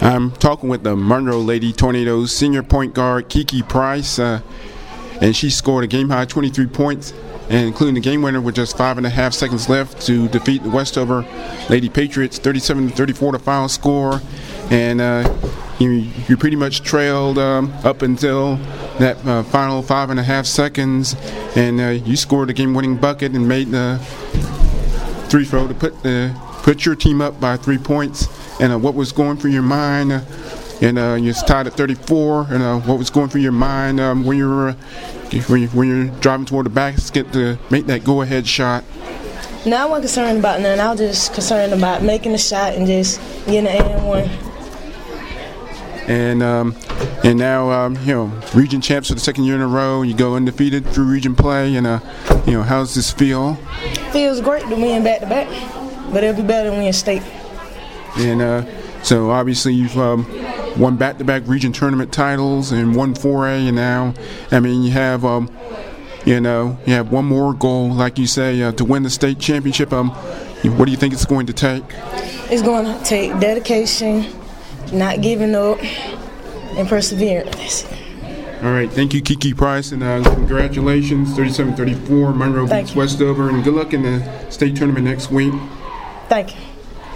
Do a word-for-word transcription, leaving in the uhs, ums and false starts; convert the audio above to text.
I'm talking with the Monroe Lady Tornadoes senior point guard Kiki Price, uh, and she scored a game-high twenty-three points, and including the game winner with just five and a half seconds left to defeat the Westover Lady Patriots thirty-seven to thirty-four to final score. And uh, you, you pretty much trailed um, up until that uh, final five and a half seconds, and uh, you scored a game-winning bucket and made the three throw to put the put your team up by three points. And uh, what was going through your mind? Uh, and uh, you're tied at thirty-four. And uh, what was going through your mind um, when you were uh, when, you, when you're driving toward the basket to make that go-ahead shot? No, I wasn't concerned about nothing. I was just concerned about making the shot and just getting an and one. And um, and now um, you know, region champs for the second year in a row. You go undefeated through region play, and uh, you know, how does this feel? Feels great to win back to back, but it'll be better to win state. And uh, so obviously you've um, won back-to-back region tournament titles and won four A, and now I mean you have um, you know you have one more goal, like you say, uh, to win the state championship. Um, what do you think it's going to take? It's going to take dedication, not giving up, and perseverance. All right, thank you, Kiki Price, and uh, congratulations, thirty-seven thirty-four, Monroe beats Westover, and good luck in the state tournament next week. Thank you.